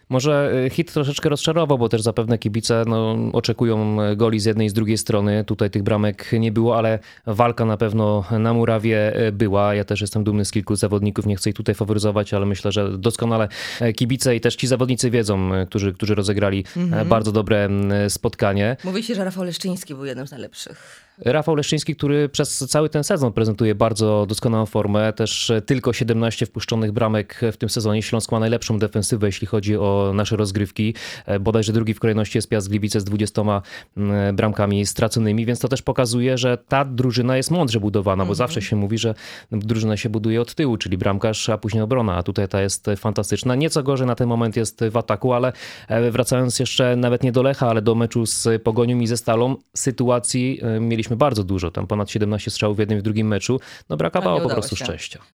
Może hit troszeczkę rozczarował, bo też zapewne kibice oczekują goli z jednej i z drugiej strony. Tutaj tych bramek nie było, ale walka na pewno na murawie była. Ja też jestem dumny z kilku zawodników, nie chcę ich tutaj faworyzować, ale myślę, że doskonale kibice i też ci zawodnicy wiedzą, którzy rozegrali bardzo dobre spotkanie. Mówi się, że Rafał Leszczyński był jednym z najlepszych. Rafał Leszczyński, który przez cały ten sezon prezentuje bardzo doskonałą formę, też tylko 17 wpuszczonych bramek w tym sezonie. Śląsk ma najlepszą defensywę, jeśli chodzi o nasze rozgrywki. Bodajże drugi w kolejności jest Piast Gliwice z 20 bramkami straconymi, więc to też pokazuje, że ta drużyna jest mądrze budowana, bo zawsze się mówi, że drużyna się buduje od tyłu, czyli bramkarz, a później obrona, a tutaj ta jest fantastyczna. Nieco gorzej na ten moment jest w ataku, ale wracając jeszcze nawet nie do Lecha, ale do meczu z Pogonią i ze Stalą, sytuacji mieliśmy bardzo dużo, tam ponad 17 strzałów w jednym i w drugim meczu, brakowało po prostu szczęścia.